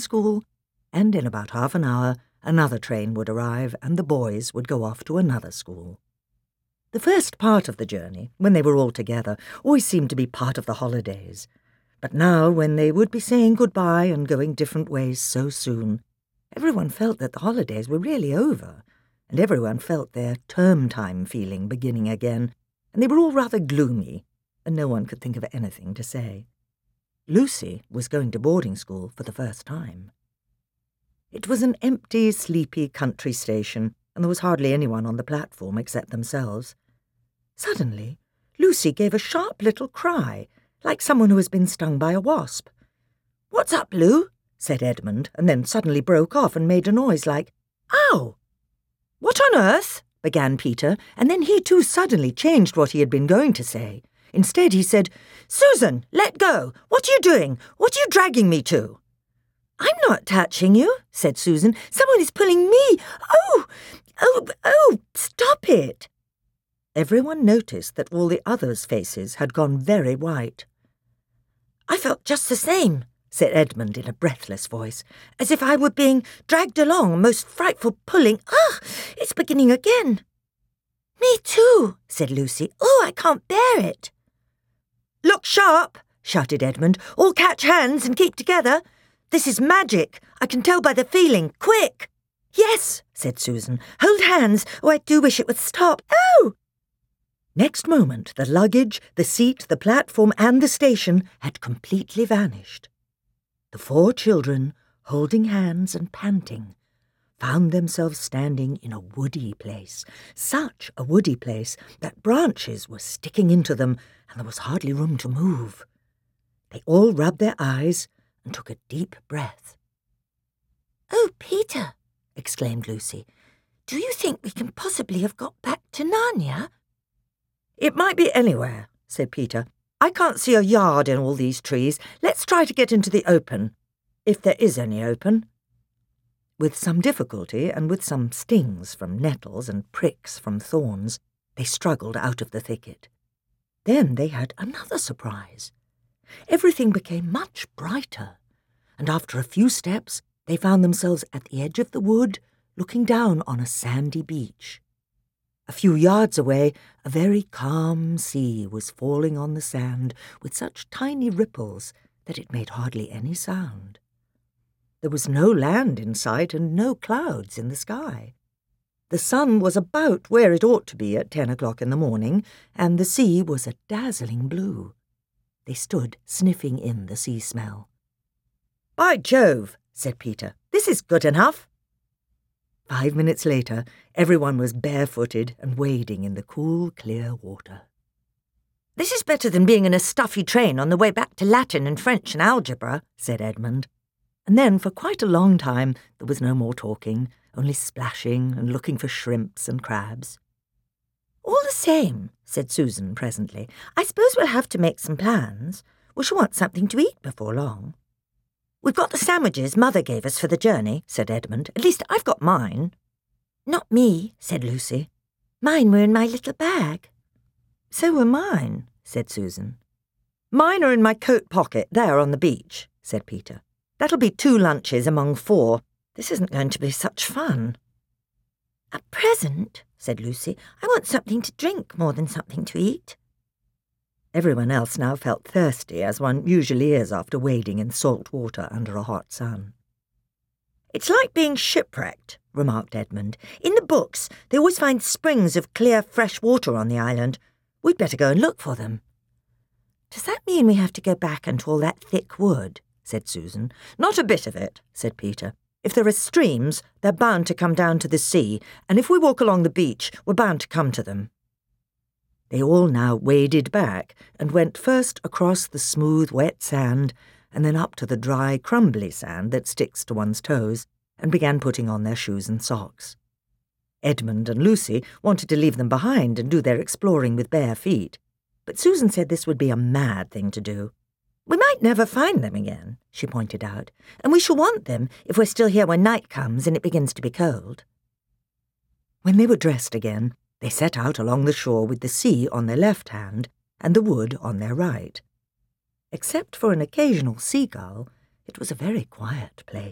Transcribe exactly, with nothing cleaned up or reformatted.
school, and in about half an hour another train would arrive and the boys would go off to another school. The first part of the journey, when they were all together, always seemed to be part of the holidays. But now, when they would be saying goodbye and going different ways so soon, everyone felt that the holidays were really over, and everyone felt their term-time feeling beginning again, and they were all rather gloomy, and no one could think of anything to say. Lucy was going to boarding school for the first time. It was an empty, sleepy country station, and there was hardly anyone on the platform except themselves. Suddenly, Lucy gave a sharp little cry, like someone who has been stung by a wasp. "What's up, Lou?" said Edmund, and then suddenly broke off and made a noise like, "Ow!" "What on earth?" began Peter, and then he too suddenly changed what he had been going to say. Instead he said, "Susan, let go! What are you doing? What are you dragging me to?" "I'm not touching you," said Susan. "Someone is pulling me. Oh! Oh! Oh! Stop it!" Everyone noticed that all the others' faces had gone very white. "I felt just the same," said Edmund in a breathless voice, "as if I were being dragged along, a most frightful pulling. Ah! It's beginning again." "Me too," said Lucy. "Oh, I can't bear it." "Look sharp!" shouted Edmund. "All catch hands and keep together. This is magic. I can tell by the feeling. Quick!" "Yes," said Susan. "Hold hands. Oh, I do wish it would stop. Oh!" Next moment, the luggage, the seat, the platform, and the station had completely vanished. The four children, holding hands and panting, found themselves standing in a woody place, such a woody place that branches were sticking into them and there was hardly room to move. They all rubbed their eyes and took a deep breath. "Oh, Peter," exclaimed Lucy, "do you think we can possibly have got back to Narnia?" "It might be anywhere," said Peter. "I can't see a yard in all these trees. Let's try to get into the open, if there is any open." With some difficulty, and with some stings from nettles and pricks from thorns, they struggled out of the thicket. Then they had another surprise. Everything became much brighter, and after a few steps they found themselves at the edge of the wood, looking down on a sandy beach. A few yards away, a very calm sea was falling on the sand with such tiny ripples that it made hardly any sound. There was no land in sight and no clouds in the sky. The sun was about where it ought to be at ten o'clock in the morning, and the sea was a dazzling blue. They stood sniffing in the sea smell. "By Jove," said Peter, "this is good enough." Five minutes later, everyone was barefooted and wading in the cool, clear water. "This is better than being in a stuffy train on the way back to Latin and French and algebra," said Edmund. And then, for quite a long time, there was no more talking, only splashing and looking for shrimps and crabs. "All the same," said Susan presently, "I suppose we'll have to make some plans. We shall want something to eat before long." "We've got the sandwiches Mother gave us for the journey," said Edmund. "At least I've got mine." "Not me," said Lucy. "Mine were in my little bag." "So were mine," said Susan. "Mine are in my coat pocket, there on the beach," said Peter. "That'll be two lunches among four. This isn't going to be such fun." "At present," said Lucy, "I want something to drink more than something to eat." Everyone else now felt thirsty, as one usually is after wading in salt water under a hot sun. "It's like being shipwrecked," remarked Edmund. "In the books, they always find springs of clear, fresh water on the island. We'd better go and look for them." "Does that mean we have to go back into all that thick wood?" said Susan. "Not a bit of it," said Peter. "If there are streams, they're bound to come down to the sea, and if we walk along the beach, we're bound to come to them." They all now waded back and went first across the smooth, wet sand and then up to the dry, crumbly sand that sticks to one's toes and began putting on their shoes and socks. Edmund and Lucy wanted to leave them behind and do their exploring with bare feet, but Susan said this would be a mad thing to do. "We might never find them again," she pointed out, "and we shall want them if we're still here when night comes and it begins to be cold." When they were dressed again, they set out along the shore with the sea on their left hand and the wood on their right. Except for an occasional seagull, it was a very quiet place.